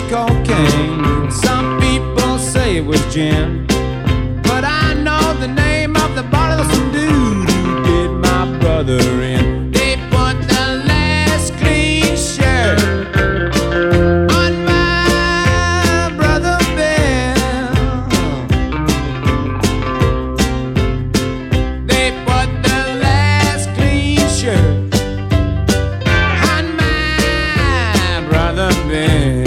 cocaine. Some people say it was gin, but I know the name of the bottle of some dude who did my brother in. They put the last clean shirt on my brother Bill. They put the last clean shirt on my brother Bill.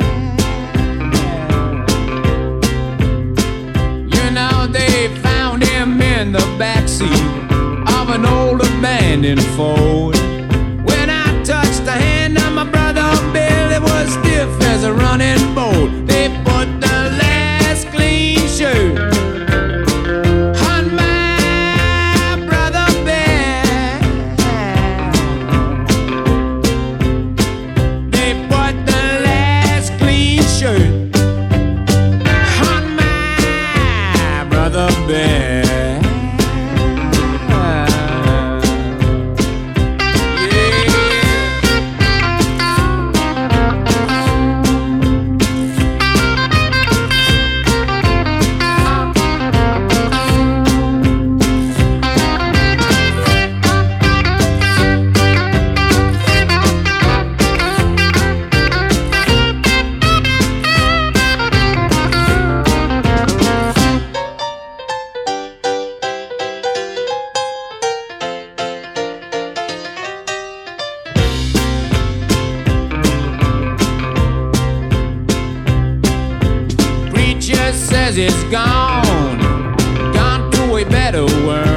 You know, they found him in the backseat of an old abandoned Ford. When I touched the hand of my brother Bill, it was stiff as a running boat. They put the last clean shirt on my brother Bill. They put the last clean shirt on my brother Bill. Preacher says it's gone to a better world.